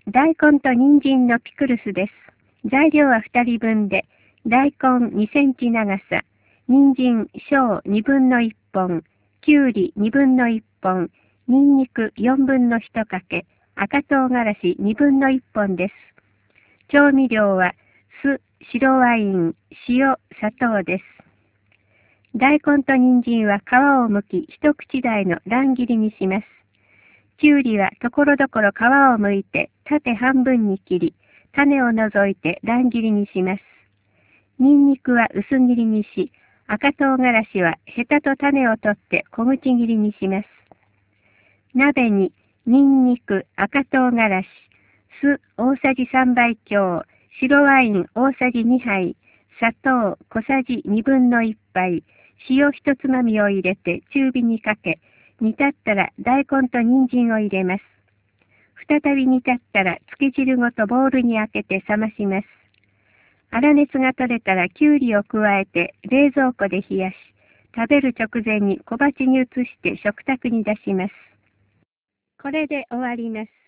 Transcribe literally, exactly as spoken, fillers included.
大根と人参のピクルスです。材料はふたりぶんで、大根にセンチ長さ、人参小にぶんのいっぽん、きゅうりにぶんのいっぽん、にんにくよんぶんのいちかけ、赤唐辛子にぶんのいっぽんです。調味料は酢、白ワイン、塩、砂糖です。大根と人参は皮を剥き一口大の乱切りにします。きゅうりはところどころ皮を剥いて縦半分に切り、種を除いて乱切りにします。にんにくは薄切りにし、赤唐辛子はヘタと種を取って小口切りにします。鍋ににんにく、赤唐辛子、酢大さじさんばい強、白ワイン大さじにはい、砂糖小さじにぶんのいっぱい、塩一つまみを入れて中火にかけ、煮立ったら大根と人参を入れます。再び煮立ったらつけ汁ごとボウルに開けて冷まします。粗熱が取れたらきゅうりを加えて冷蔵庫で冷やし、食べる直前に小鉢に移して食卓に出します。これで終わります。